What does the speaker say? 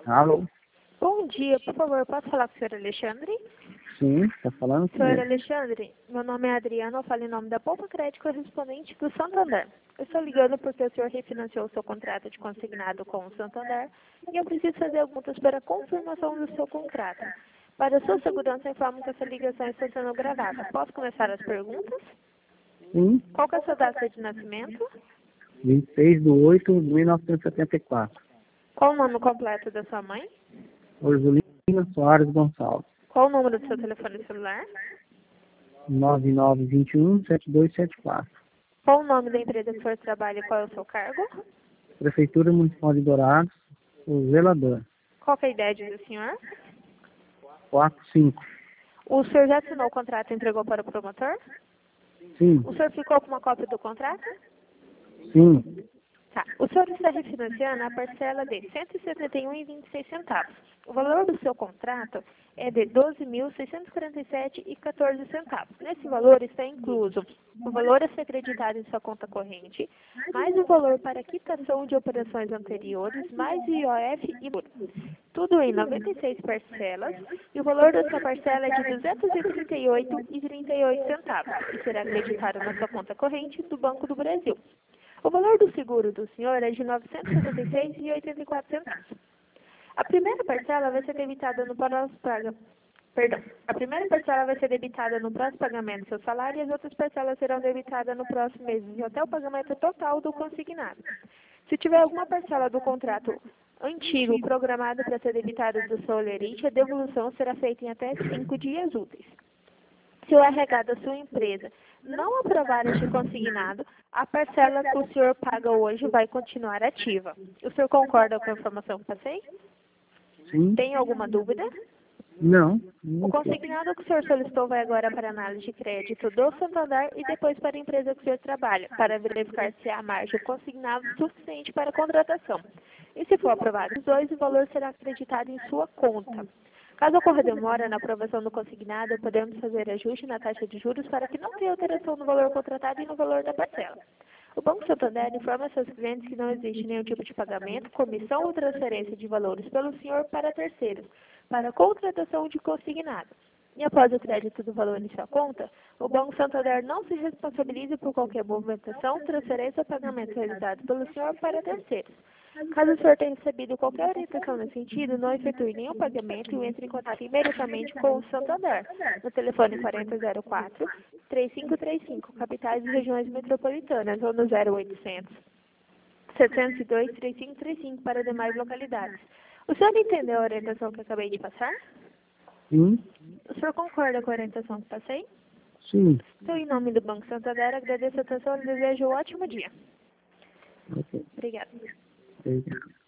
Alô? Bom dia, por favor, posso falar com o senhor Alexandre? Sim, está falando com Senhor ele. Alexandre, meu nome é Adriana, eu falo em nome da Poupa Crédito correspondente do Santander. Eu estou ligando porque o senhor refinanciou o seu contrato de consignado com o Santander e eu preciso fazer algumas para confirmação do seu contrato. Para sua segurança, informo que essa ligação está sendo gravada. Posso começar as perguntas? Sim, Qual que é a sua data de nascimento? 26/8/1974. Qual o nome completo da sua mãe? Orzulina Soares Gonçalves. Qual o número do seu telefone celular? 9921-7274. Qual o nome da empresa que o senhor trabalha e qual é o seu cargo? Prefeitura Municipal de Dourados, o zelador. Qual que é a idade do senhor? 45. O senhor já assinou o contrato e entregou para o promotor? Sim, O senhor ficou com uma cópia do contrato? sim, Tá. O senhor está refinanciando a parcela de R$ 171,26. O valor do seu contrato é de R$ 12.647,14. Nesse valor está incluso o valor a ser acreditado em sua conta corrente, mais o valor para quitação de operações anteriores, mais o IOF e juros. Tudo em 96 parcelas, e o valor da sua parcela é de R$ 238,38 e será acreditado na sua conta corrente do Banco do Brasil. O valor do seguro do senhor é de R$ 976,84. A primeira parcela vai ser debitada no próximo pagamento. A primeira parcela vai ser debitada no próximo pagamento do seu salário e as outras parcelas serão debitadas no próximo mês, até o pagamento total do consignado. Se tiver alguma parcela do contrato antigo programada para ser debitada do seu olerite, a devolução será feita em até 5 dias úteis. Se o RH da sua empresa não aprovar este consignado, a parcela que o senhor paga hoje vai continuar ativa. O senhor concorda com a informação que passei? sim. Tem alguma dúvida? Não, O não sei. consignado que o senhor solicitou vai agora para análise de crédito do Santander e depois para a empresa que o senhor trabalha, para verificar se há margem consignado suficiente para a contratação. E se for aprovado os dois, o valor será acreditado em sua conta. Caso ocorra demora na aprovação do consignado, podemos fazer ajuste na taxa de juros para que não tenha alteração no valor contratado e no valor da parcela. O Banco Santander informa seus clientes que não existe nenhum tipo de pagamento, comissão ou transferência de valores pelo senhor para terceiros, para a contratação de consignado. E após o crédito do valor em sua conta, o Banco Santander não se responsabiliza por qualquer movimentação, transferência ou pagamento realizado pelo senhor para terceiros. Caso o senhor tenha recebido qualquer orientação nesse sentido, não efetue nenhum pagamento e entre em contato imediatamente com o Santander, no telefone 4004-3535, capitais e regiões metropolitanas, ou no 0800 702-3535 para demais localidades. O senhor entendeu a orientação que acabei de passar? Sim, O senhor concorda com a orientação que passei? sim. Então, em nome do Banco Santander, agradeço a atenção e desejo um ótimo dia. Ok. Obrigada. Obrigado.